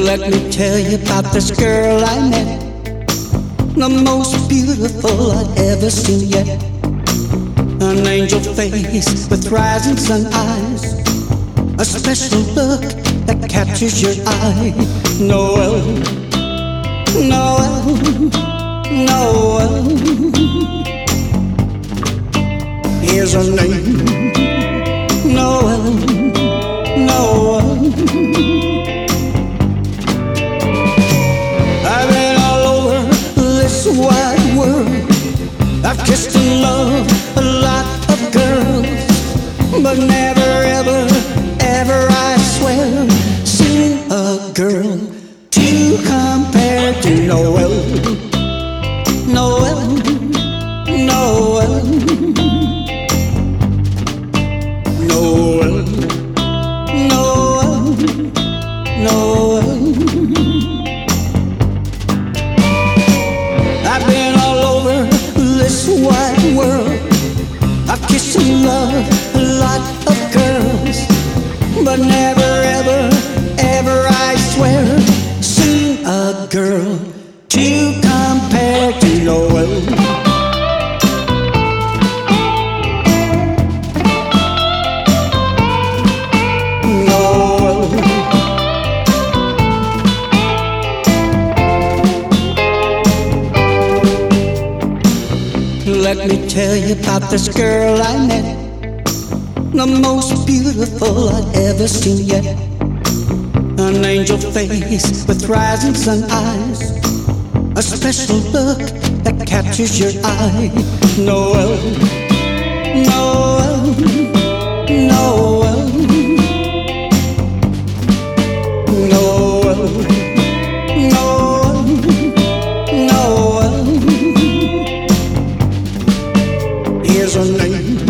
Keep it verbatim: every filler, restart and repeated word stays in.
Let me tell you about this girl I met, the most beautiful I'd ever seen yet. An angel face with rising sun eyes, a special look that captures your eye. Noel, Noel, Noel, here's her name. Noel, Noel. I've been all over this wide world. I've kissed and loved a lot of girls, but never, ever, ever, I swear, seen a girl to compare to Noel, Noel, Noel, Noel, Noel, Noel. I've been all over this wide world. I've kissed and loved a lot of girls, but never, ever, ever, I swear, seen a girl to compare to Noel. Noel. Let me tell you about this girl I met, the most beautiful I'd ever seen yet. An angel face with rising sun eyes, a special look that captures your eye. Noel, Noel, Noel, Noel, Noel, Noel. Here's her name.